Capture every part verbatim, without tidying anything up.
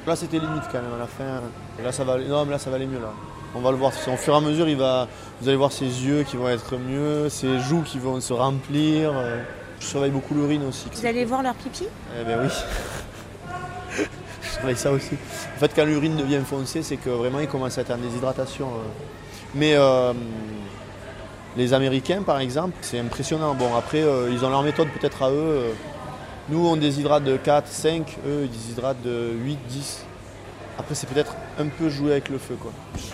Là, c'était limite quand même à la fin. Et là, ça va, non, mais là, ça va aller mieux là. On va le voir. Au fur et à mesure, il va, vous allez voir ses yeux qui vont être mieux, ses joues qui vont se remplir. Je surveille beaucoup l'urine aussi. Vous allez voir leur pipi ? Eh bien oui. Je surveille ça aussi. En fait, quand l'urine devient foncée, c'est que vraiment, il commence à être en déshydratation. Mais euh, les Américains, par exemple, c'est impressionnant. Bon, après, euh, ils ont leur méthode peut-être à eux. Nous, on déshydrate de quatre, cinq, eux, ils déshydratent de huit, dix. Après, c'est peut-être un peu jouer avec le feu, quoi.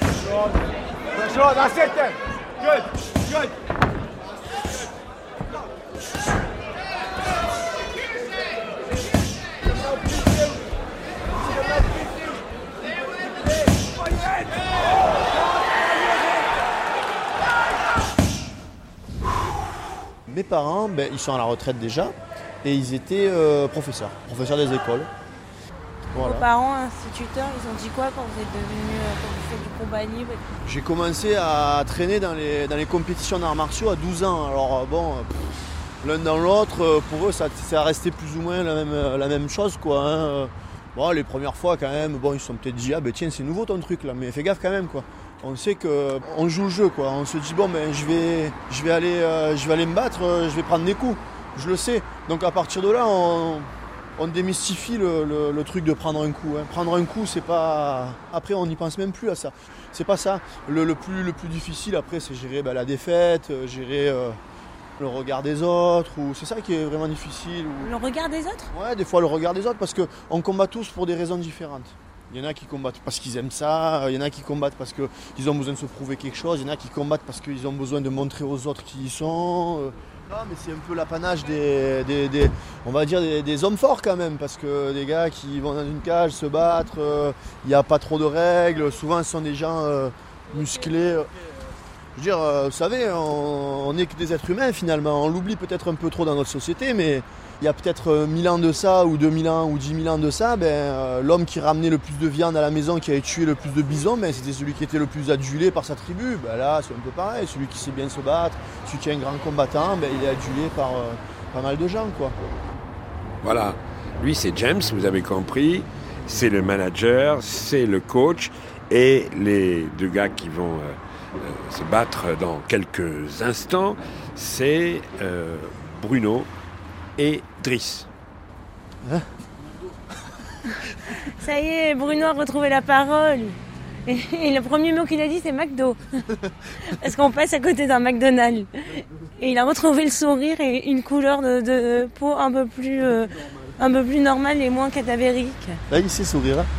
Mes parents, ben, ils sont à la retraite déjà. Et ils étaient euh, professeurs, professeurs des écoles. Voilà. Vos parents, instituteurs, ils ont dit quoi quand vous êtes devenu, euh, quand vous faites du combat libre ? J'ai commencé à traîner dans les, dans les compétitions d'arts martiaux à douze ans. Alors bon, pff, l'un dans l'autre, pour eux, ça, ça a resté plus ou moins la même, la même chose, quoi. Hein. Bon, les premières fois, quand même, bon, ils se sont peut-être dit, ah ben tiens, c'est nouveau ton truc, là, mais fais gaffe quand même, quoi. On sait qu'on joue le jeu, quoi. On se dit, bon, ben, je vais, je vais, aller, euh, je vais aller me battre, euh, je vais prendre des coups. Je le sais. Donc à partir de là, on, on démystifie le, le, le truc de prendre un coup. Hein. Prendre un coup, c'est pas... Après, on n'y pense même plus à ça. C'est pas ça. Le, le, plus, le plus difficile, après, c'est gérer ben, la défaite, gérer euh, le regard des autres. Ou... C'est ça qui est vraiment difficile. Ou... Le regard des autres ? Ouais, des fois le regard des autres, parce qu'on combat tous pour des raisons différentes. Il y en a qui combattent parce qu'ils aiment ça, il y en a qui combattent parce qu'ils ont besoin de se prouver quelque chose, il y en a qui combattent parce qu'ils ont besoin de montrer aux autres qui ils sont. Non, mais c'est un peu l'apanage des, des, des, on va dire des, des hommes forts quand même, parce que des gars qui vont dans une cage se battre, il euh, n'y a pas trop de règles, souvent ce sont des gens euh, musclés. Je veux dire, euh, vous savez, on n'est que des êtres humains finalement, on l'oublie peut-être un peu trop dans notre société, mais il y a peut-être mille ans de ça, ou deux mille ans, ou dix mille ans de ça, ben, euh, l'homme qui ramenait le plus de viande à la maison, qui avait tué le plus de bisons, ben, c'était celui qui était le plus adulé par sa tribu. Ben, là, c'est un peu pareil, celui qui sait bien se battre, celui qui est un grand combattant, ben, il est adulé par euh, pas mal de gens, quoi. Voilà, lui c'est James, vous avez compris, c'est le manager, c'est le coach, et les deux gars qui vont euh, euh, se battre dans quelques instants, c'est euh, Bruno et Driss. Hein? Ça y est, Bruno a retrouvé la parole. Et, et le premier mot qu'il a dit, c'est McDo. Parce qu'on passe à côté d'un McDonald's. Et il a retrouvé le sourire et une couleur de, de peau un peu plus, euh, un peu plus normale et moins cadavérique. Là, il sait sourire. Hein.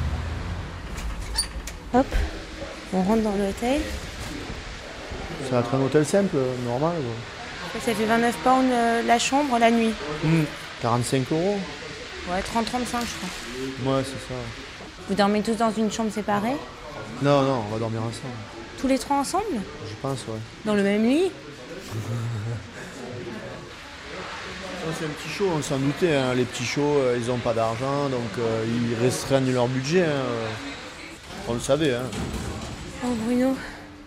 Hop, on rentre dans l'hôtel. Ça va être un hôtel simple, normal. Ouais. Ça fait vingt-neuf pounds euh, la chambre la nuit. Mmh. quarante-cinq euros. Ouais, trente à trente-cinq je crois. Ouais, c'est ça. Vous dormez tous dans une chambre séparée ? Non, non, on va dormir ensemble. Tous les trois ensemble ? Je pense, ouais. Dans le même lit ? C'est un petit show, on s'en doutait. Hein. Les petits shows, euh, ils n'ont pas d'argent, donc euh, ils restreignent leur budget. Hein. On le savait. Hein. Oh Bruno. Hein ?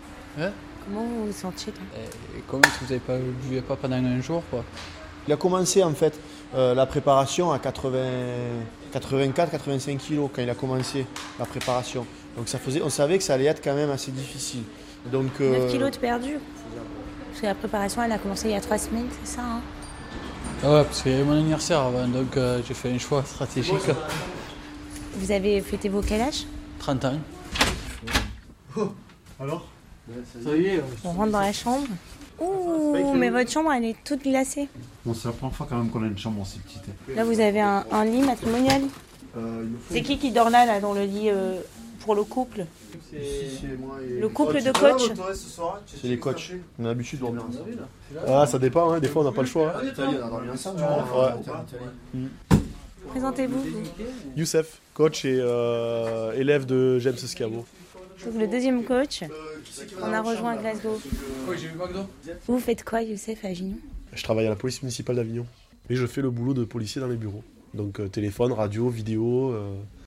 Comment vous vous sentiez toi ? Et comment est-ce que vous ne buvez pas pendant un jour quoi ? Il a commencé en fait euh, la préparation à quatre-vingts, quatre-vingt-quatre à quatre-vingt-cinq kilos quand il a commencé la préparation. Donc ça faisait, on savait que ça allait être quand même assez difficile. Donc, euh... neuf kilos de perdu. Parce que la préparation elle a commencé il y a trois semaines, c'est ça hein ? Ah ouais, parce qu'il y avait mon anniversaire avant, donc euh, j'ai fait un choix stratégique. Vous avez fêté vos quel âge ? trente ans. Oh, alors ? Ça y est. On rentre dans la chambre. Ouh, mais votre chambre, elle est toute glacée. Bon, c'est la première fois quand même qu'on a une chambre aussi petite. Là, vous avez un, un lit matrimonial. Euh, c'est qui qui dort là, là, dans le lit euh, pour le couple ? C'est... C'est moi et... Le couple de coach. C'est les coachs. On a l'habitude de dormir ensemble. Ah, ça dépend, hein. Des fois on n'a pas le choix. Hein. En Italie, on a dormi ensemble. Ouais. Présentez-vous. Youssef, coach et euh, élève de James Escavo. Donc le deuxième coach, on a rejoint à Glasgow. Oui, j'ai vu McDo. Vous faites quoi, Youssef, à Avignon ? Je travaille à la police municipale d'Avignon. Et je fais le boulot de policier dans les bureaux. Donc euh, téléphone, radio, vidéo... Euh...